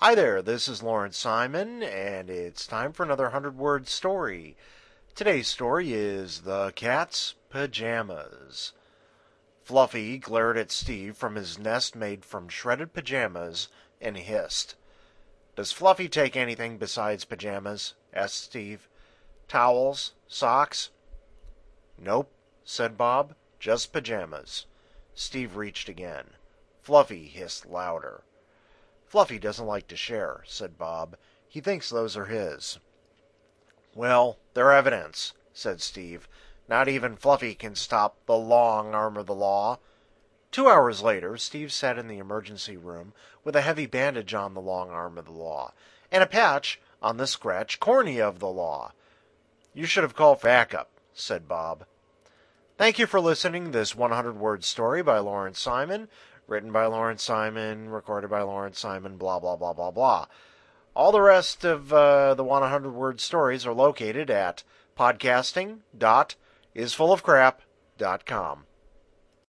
Hi there, this is Lawrence Simon, and it's time for another 100-word story. Today's story is The Cat's Pajamas. Fluffy glared at Steve from his nest made from shredded pajamas and hissed. "Does Fluffy take anything besides pajamas?" asked Steve. "Towels? Socks?" "Nope," said Bob. "Just pajamas." Steve reached again. Fluffy hissed louder. "Fluffy doesn't like to share," said Bob. "He thinks those are his." "Well, they're evidence," said Steve. "Not even Fluffy can stop the long arm of the law." 2 hours later, Steve sat in the emergency room with a heavy bandage on the long arm of the law and a patch on the scratch cornea of the law. "You should have called for backup," said Bob. Thank you for listening to this 100-word story by Lawrence Simon. Written by Lawrence Simon, recorded by Lawrence Simon, blah, blah, blah, blah, blah. All the rest of the 100-word stories are located at podcasting.isfullofcrap.com.